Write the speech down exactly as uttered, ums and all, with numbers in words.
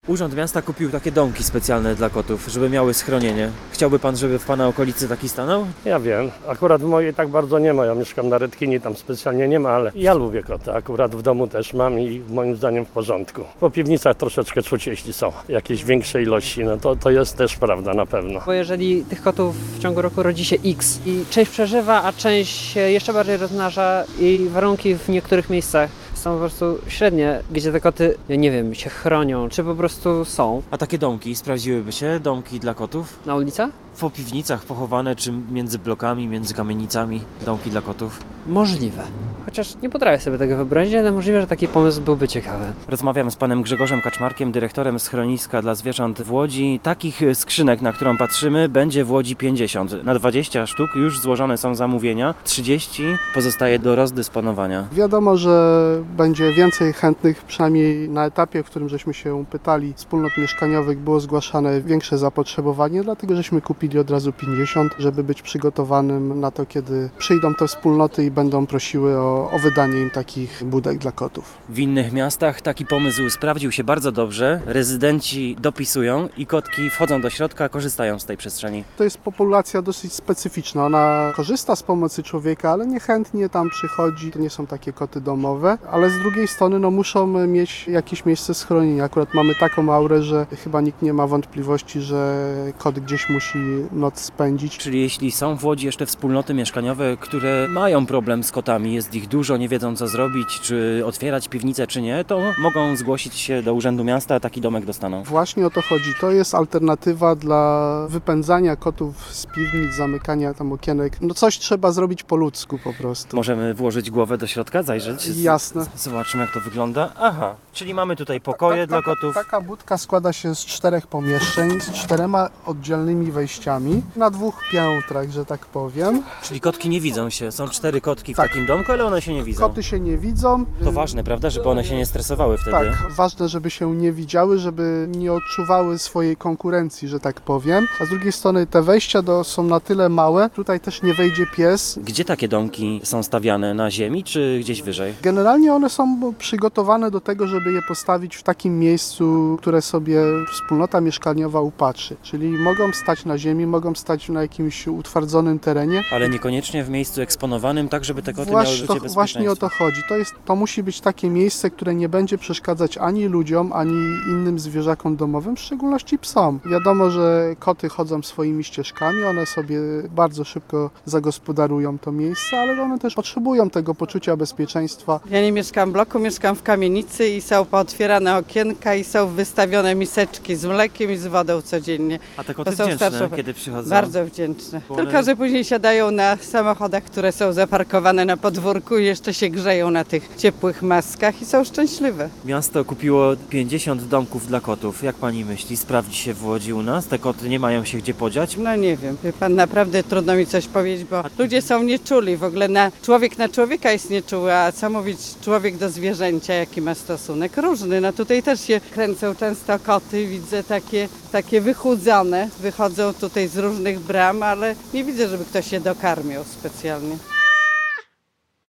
Urząd Miasta kupił takie domki specjalne dla kotów, żeby miały schronienie. Chciałby pan, żeby w pana okolicy taki stanął? Ja wiem. Akurat w mojej tak bardzo nie ma. Ja mieszkam na Redkini, tam specjalnie nie ma, ale ja lubię koty. Akurat w domu też mam i moim zdaniem w porządku. Po piwnicach troszeczkę czuć, jeśli są jakieś większe ilości, no to, to jest też prawda na pewno. Bo jeżeli tych kotów w ciągu roku rodzi się X i część przeżywa, a część się jeszcze bardziej rozmnaża i warunki w niektórych miejscach są po prostu średnie, gdzie te koty, ja nie wiem, się chronią, czy po prostu są. A takie domki sprawdziłyby się? Domki dla kotów? Na ulicach? Po piwnicach pochowane, czy między blokami, między kamienicami, domki dla kotów? Możliwe. Chociaż nie potrafię sobie tego wyobrazić, ale możliwe, że taki pomysł byłby ciekawy. Rozmawiam z panem Grzegorzem Kaczmarkiem, dyrektorem schroniska dla zwierząt w Łodzi. Takich skrzynek, na którą patrzymy, będzie w Łodzi pięćdziesiąt. Na dwadzieścia sztuk już złożone są zamówienia, trzydzieści pozostaje do rozdysponowania. Wiadomo, że będzie więcej chętnych, przynajmniej na etapie, w którym żeśmy się pytali, wspólnot mieszkaniowych było zgłaszane większe zapotrzebowanie, dlatego żeśmy kupili od razu pięćdziesiąt, żeby być przygotowanym na to, kiedy przyjdą te wspólnoty i będą prosiły o, o wydanie im takich budek dla kotów. W innych miastach taki pomysł sprawdził się bardzo dobrze. Rezydenci dopisują i kotki wchodzą do środka, korzystają z tej przestrzeni. To jest populacja dosyć specyficzna. Ona korzysta z pomocy człowieka, ale niechętnie tam przychodzi. To nie są takie koty domowe, ale z drugiej strony no, muszą mieć jakieś miejsce schronienia. Akurat mamy taką aurę, że chyba nikt nie ma wątpliwości, że kot gdzieś musi noc spędzić. Czyli jeśli są w Łodzi jeszcze wspólnoty mieszkaniowe, które mają problem z kotami, jest ich dużo, nie wiedzą co zrobić, czy otwierać piwnicę, czy nie, to mogą zgłosić się do Urzędu Miasta, taki domek dostaną. Właśnie o to chodzi. To jest alternatywa dla wypędzania kotów z piwnic, zamykania tam okienek. No coś trzeba zrobić po ludzku po prostu. Możemy włożyć głowę do środka, zajrzeć? Jasne. Zobaczymy jak to wygląda. Aha, czyli mamy tutaj pokoje Ta- dla taka- kotów. Taka budka składa się z czterech pomieszczeń, z czterema oddzielnymi wejściami, na dwóch piętrach, że tak powiem. Czyli kotki nie widzą się. Są cztery kotki w Tak. takim domku, ale one się nie widzą. Koty się nie widzą. To ważne, prawda, żeby one się nie stresowały wtedy. Tak, ważne, żeby się nie widziały, żeby nie odczuwały swojej konkurencji, że tak powiem. A z drugiej strony te wejścia do, są na tyle małe, tutaj też nie wejdzie pies. Gdzie takie domki są stawiane? Na ziemi czy gdzieś wyżej? Generalnie one są przygotowane do tego, żeby je postawić w takim miejscu, które sobie wspólnota mieszkaniowa upatrzy. Czyli mogą stać na ziemi, mogą stać na jakimś utwardzonym terenie. Ale niekoniecznie w miejscu eksponowanym, tak żeby te koty Właśnie, miały to, poczucie właśnie o to bezpieczeństwa. chodzi. To, jest, to musi być takie miejsce, które nie będzie przeszkadzać ani ludziom, ani innym zwierzakom domowym, w szczególności psom. Wiadomo, że koty chodzą swoimi ścieżkami, one sobie bardzo szybko zagospodarują to miejsce, ale one też potrzebują tego poczucia bezpieczeństwa. Ja nie mieszkam w bloku, mieszkam w kamienicy i są pootwierane okienka i są wystawione miseczki z mlekiem i z wodą codziennie. A te koty To są wdzięczne, starsze- kiedy przychodzą. Bardzo wdzięczne. Bo one- Tylko, że później siadają na samochodach, które są zaparkowane na podwórku i jeszcze się grzeją na tych ciepłych maskach i są szczęśliwe. Miasto kupiło pięćdziesiąt domków dla kotów. Jak pani myśli, sprawdzi się w Łodzi u nas? Te koty nie mają się gdzie podziać? No nie wiem, wie pan, naprawdę trudno mi coś powiedzieć, bo ludzie są nieczuli. W ogóle na, człowiek na człowieka jest nieczuły, a co mówić człowiek do zwierzęcia, jaki ma stosunek? Różny. No tutaj też się kręcą często koty, widzę takie, takie wychudzone. Wychodzą tutaj z różnych bram, ale nie widzę, żeby ktoś się dokarmiał specjalnie.